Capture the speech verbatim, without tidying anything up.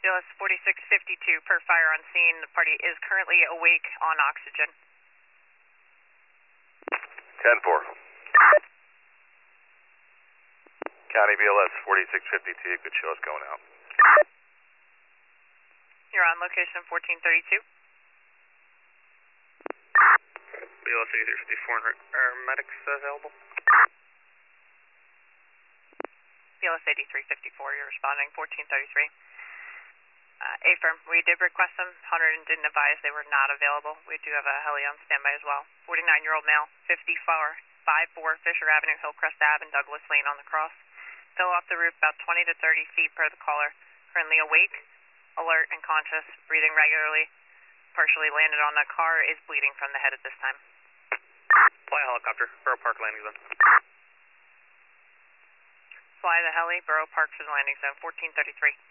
B L S forty-six fifty-two, per fire on scene. The party is currently awake on oxygen. ten four. County B L S forty-six fifty-two, you could show us going out. You're on location fourteen thirty-two. B L S eighty-three fifty-four, are medics available? B L S eighty-three fifty-four, you're responding, fourteen thirty-three. Uh, A-firm, we did request them. Hunter didn't advise they were not available. We do have a heli on standby as well. forty-nine-year-old male, fifty-four, five four Fisher Avenue, Hillcrest Ave, and Douglas Lane on the cross. Fell off the roof about twenty to thirty feet per the caller. Currently awake, alert, and conscious, breathing regularly. Partially landed on the car, is bleeding from the head at this time. Fly helicopter, Borough Park landing zone. Fly the heli, Borough Park to the landing zone, fourteen thirty-three.